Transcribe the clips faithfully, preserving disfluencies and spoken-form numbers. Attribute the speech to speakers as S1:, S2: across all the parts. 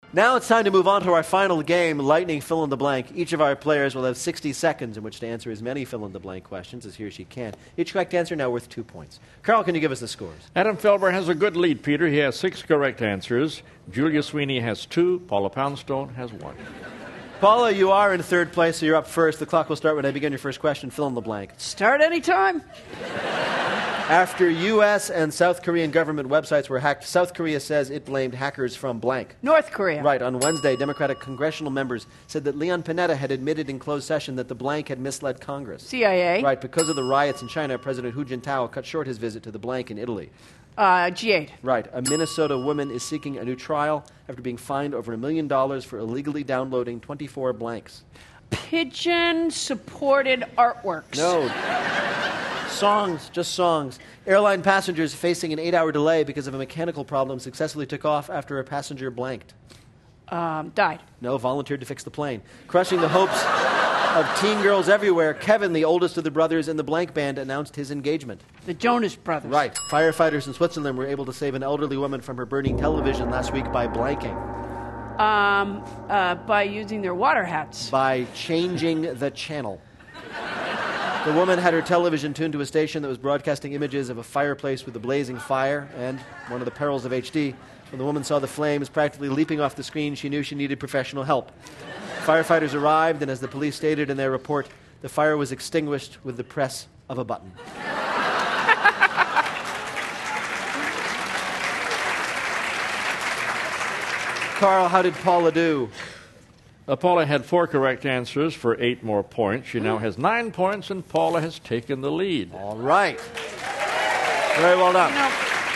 S1: Now it's time to move on to our final game, Lightning Fill in the Blank. Each of our players will have sixty seconds in which to answer as many fill in the blank questions as he or she can. Each correct answer now worth two points. Carl, can you give us the scores?
S2: Adam Felber has a good lead, Peter. He has six correct answers. Julia Sweeney has two. Paula Poundstone has one.
S1: Paula, you are in third place, so you're up first. The clock will start when I begin your first question. Fill in the blank.
S3: Start anytime.
S1: After U S and South Korean government websites were hacked, South Korea says it blamed hackers from blank.
S3: North Korea.
S1: Right. On Wednesday, Democratic congressional members said that Leon Panetta had admitted in closed session that the blank had misled Congress.
S3: C I A.
S1: Right. Because of the riots in China, President Hu Jintao cut short his visit to the blank in Italy.
S3: Uh, G eight.
S1: Right. A Minnesota woman is seeking a new trial after being fined over a million dollars for illegally downloading twenty-four blanks.
S3: Pigeon-supported artworks.
S1: No. Songs, just songs. Airline passengers facing an eight-hour delay because of a mechanical problem successfully took off after a passenger blanked.
S3: Um, died.
S1: No, volunteered to fix the plane. Crushing the hopes of teen girls everywhere, Kevin, the oldest of the brothers in the blank band, announced his engagement.
S3: The Jonas Brothers.
S1: Right. Firefighters in Switzerland were able to save an elderly woman from her burning television last week by blanking.
S3: Um, uh, by using their water hats.
S1: By changing the channel. The woman had her television tuned to a station that was broadcasting images of a fireplace with a blazing fire, and one of the perils of H D. When the woman saw the flames practically leaping off the screen, she knew she needed professional help. Firefighters arrived, and as the police stated in their report, the fire was extinguished with the press of a button. Carl, how did Paula do?
S2: Uh, Paula had four correct answers for eight more points. She now has nine points, and Paula has taken the lead.
S1: All right. Very well done.
S3: You know,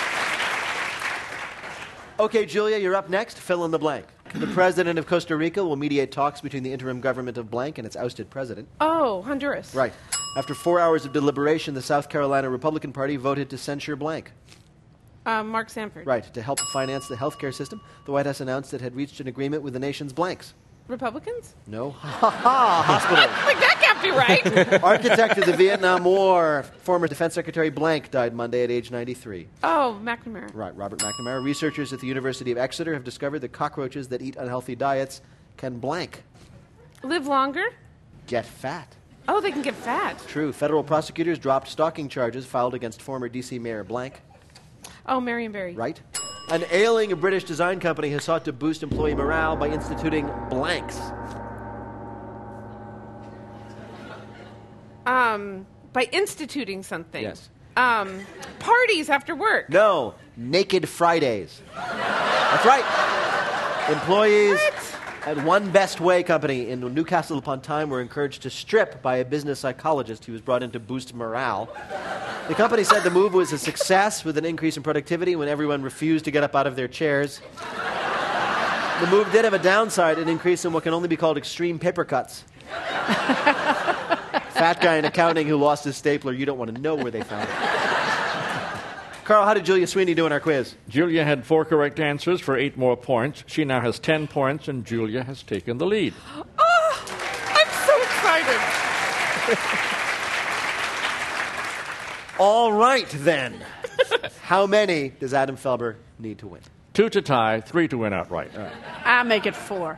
S1: Okay, Julia, you're up next. Fill in the blank. The president of Costa Rica will mediate talks between the interim government of blank and its ousted president.
S4: Oh, Honduras.
S1: Right. After four hours of deliberation, the South Carolina Republican Party voted to censure blank.
S4: Um, Mark Sanford.
S1: Right. To help finance the healthcare system, the White House announced it had reached an agreement with the nation's blanks.
S4: Republicans?
S1: No. Ha ha! Hospital.
S4: Like, that can't be right.
S1: Architect of the Vietnam War, former Defense Secretary Blank died Monday at age ninety-three.
S4: Oh, McNamara.
S1: Right, Robert McNamara. Researchers at the University of Exeter have discovered that cockroaches that eat unhealthy diets can blank.
S4: Live longer?
S1: Get fat.
S4: Oh, they can get fat.
S1: True. Federal prosecutors dropped stalking charges filed against former D C Mayor Blank.
S4: Oh, Marion Barry.
S1: Right. An ailing British design company has sought to boost employee morale by instituting blanks.
S4: Um, by instituting something.
S1: Yes.
S4: Um, parties after work.
S1: No. Naked Fridays. That's right. Employees
S4: What?
S1: at One Best Way company in Newcastle upon Tyne were encouraged to strip by a business psychologist who was brought in to boost morale. The company said the move was a success with an increase in productivity when everyone refused to get up out of their chairs. The move did have a downside, an increase in what can only be called extreme paper cuts. Fat guy in accounting who lost his stapler, you don't want to know where they found it. Carl, how did Julia Sweeney do in our quiz?
S2: Julia had four correct answers for eight more points. She now has ten points, and Julia has taken the lead.
S4: Oh, I'm so excited.
S1: All right, then. How many does Adam Felber need to win?
S2: Two to tie, three to win outright. All right.
S3: I make it four.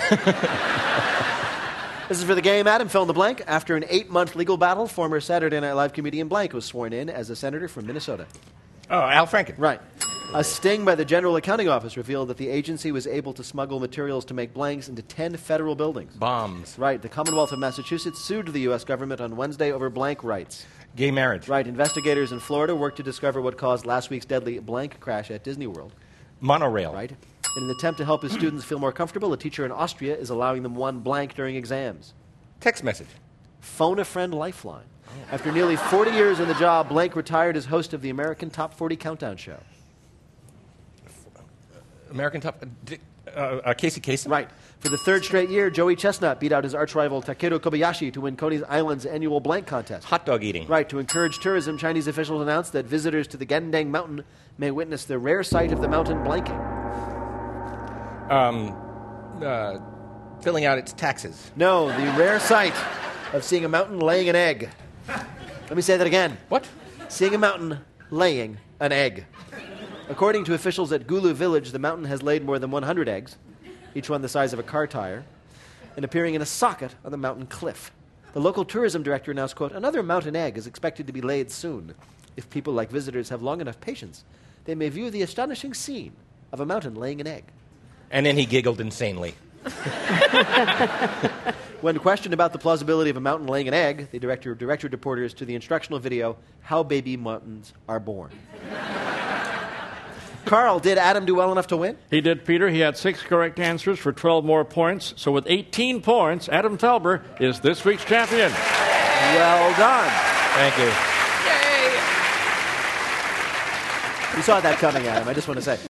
S1: This is for the game Adam Fill in the Blank. After an eight-month legal battle, former Saturday Night Live comedian Blank was sworn in as a senator from Minnesota.
S5: Oh, Al Franken.
S1: Right. A sting by the General Accounting Office revealed that the agency was able to smuggle materials to make blanks into ten federal buildings.
S5: Bombs.
S1: Right. The Commonwealth of Massachusetts sued the U S government on Wednesday over blank rights.
S5: Gay marriage.
S1: Right. Investigators in Florida worked to discover what caused last week's deadly blank crash at Disney World.
S5: Monorail.
S1: Right. In an attempt to help his students feel more comfortable, a teacher in Austria is allowing them one blank during exams.
S5: Text message.
S1: Phone a Friend Lifeline. After nearly forty years in the job, Blank retired as host of the American Top forty Countdown Show.
S5: American Top. Uh, uh, Casey Kasem.
S1: Right. For the third straight year, Joey Chestnut beat out his arch-rival Takeru Kobayashi to win Coney Island's annual blank contest.
S5: Hot dog eating.
S1: Right. To encourage tourism, Chinese officials announced that visitors to the Gendang Mountain may witness the rare sight of the mountain blanking.
S5: Um, uh, filling out its taxes.
S1: No, the rare sight of seeing a mountain laying an egg. Let me say that again.
S5: What?
S1: Seeing a mountain laying an egg. According to officials at Gulu Village, the mountain has laid more than one hundred eggs. each one the size of a car tire, and appearing in a socket on the mountain cliff. The local tourism director announced, quote, "Another mountain egg is expected to be laid soon. If people like visitors have long enough patience, they may view the astonishing scene of a mountain laying an egg."
S5: And then he giggled insanely.
S1: When questioned about the plausibility of a mountain laying an egg, the director directed reporters to the instructional video, How Baby Mountains Are Born. Carl, did Adam do well enough to win?
S2: He did, Peter. He had six correct answers for twelve more points. So with eighteen points, Adam Felber is this week's champion.
S1: Well done.
S5: Thank you.
S4: Yay!
S1: You saw that coming, Adam, I just want to say.